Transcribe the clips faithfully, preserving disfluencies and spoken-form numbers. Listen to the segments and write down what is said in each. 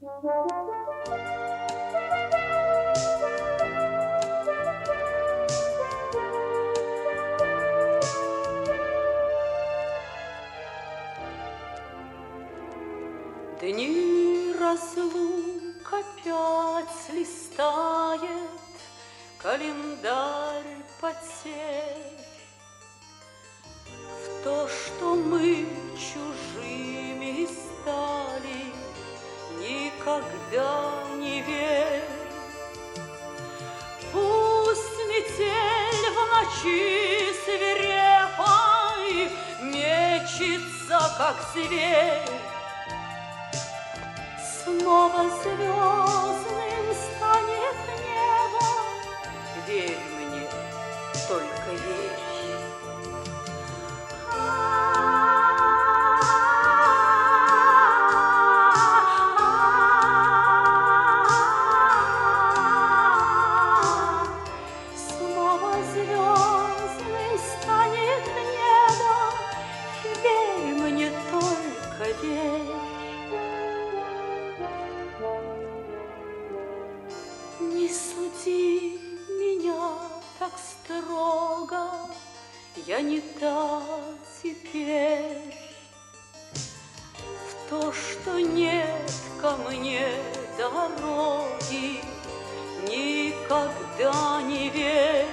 Дни разлук опять листает календарь потерь. В то, что мы чужими стали, никогда не верь. Пусть метель в ночи свирепой мечется, как зверь. Снова звездным станет небо, верь мне, только верь. Снова звездным станет небо, верь мне, только верь. Не суди меня так строго, я не та теперь. В то, что нет ко мне дороги, никогда не верь.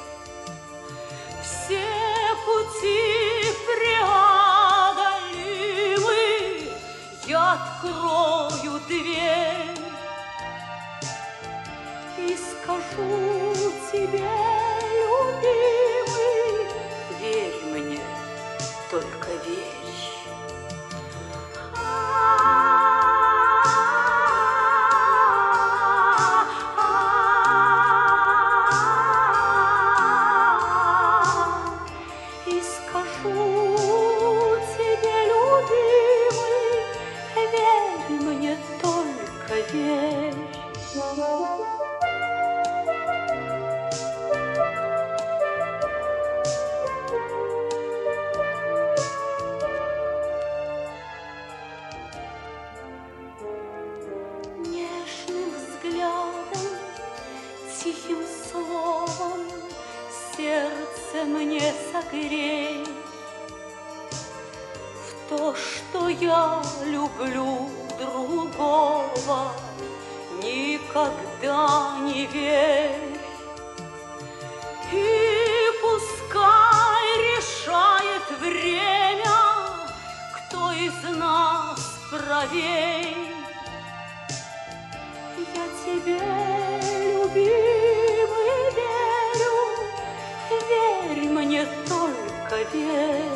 Все пути преодолимы, я открою дверь. И скажу тебе, любимый, верь мне, только верь. И скажу тебе, любимый, верь мне, только верь. Нежным взглядом, тихим словом сердце мне согрей. В то, что я люблю другого, никогда не верь. И пускай решает время, кто из нас правей. Я тебе, любимый, верю, верь мне, только верь.